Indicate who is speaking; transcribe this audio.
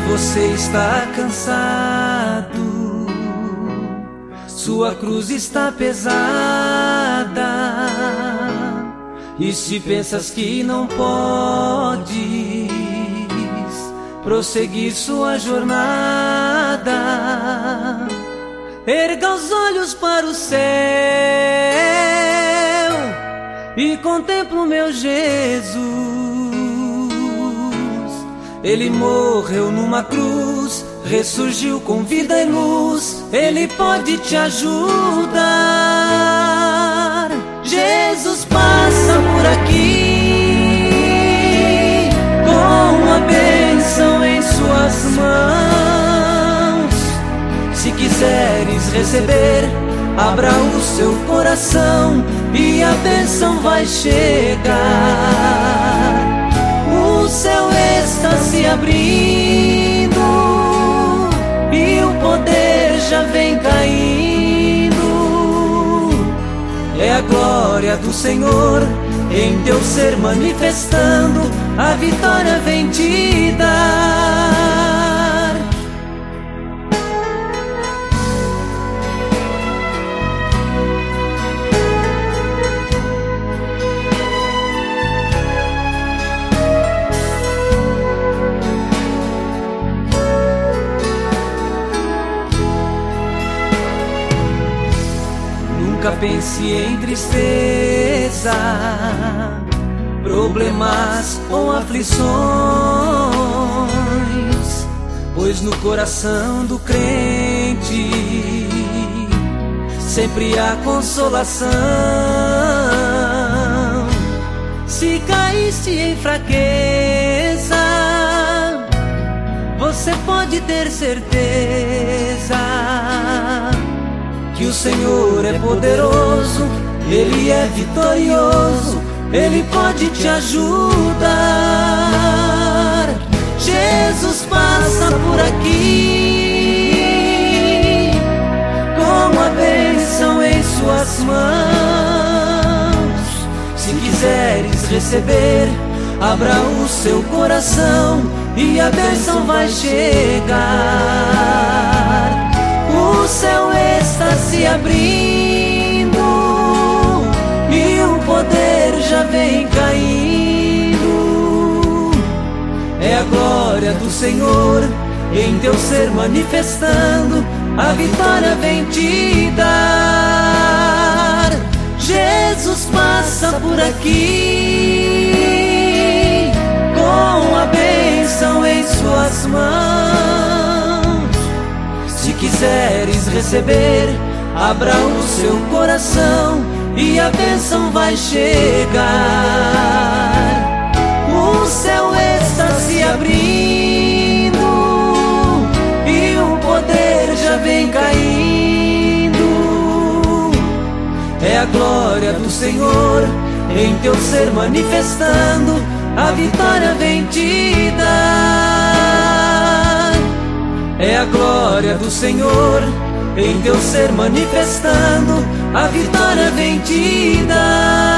Speaker 1: você está cansado, sua cruz está pesada, e se pensas que não podes prosseguir sua jornada, erga os olhos para o céu e contempla o meu Jesus. Ele morreu numa cruz, ressurgiu com vida e luz. Ele pode te ajudar. Jesus passa por aqui com a bênção em suas mãos. Se quiseres receber, abra o seu coração e a bênção vai chegar. O céu está se abrindo e o poder já vem caindo. É a glória do Senhor em teu ser manifestando, a vitória vem te dar. Nunca pense em tristeza, problemas ou aflições, pois no coração do crente sempre há consolação. Se caíste em fraqueza, você pode ter certeza que o Senhor é poderoso, Ele é vitorioso, Ele pode te ajudar. Jesus passa por aqui com a bênção em suas mãos. Se quiseres receber, abra o seu coração e a bênção vai chegar. O céu está se abrindo e o poder já vem caindo. É a glória do Senhor em teu ser manifestando, a vitória vem te dar. Jesus passa por aqui com a bênção em suas mãos. Se quiseres receber, abra o seu coração e a bênção vai chegar. O céu está se abrindo e o poder já vem caindo. É a glória do Senhor em teu ser manifestando, a vitória vem te dar. É a glória do Senhor em teu ser manifestando, a vitória vem te dar.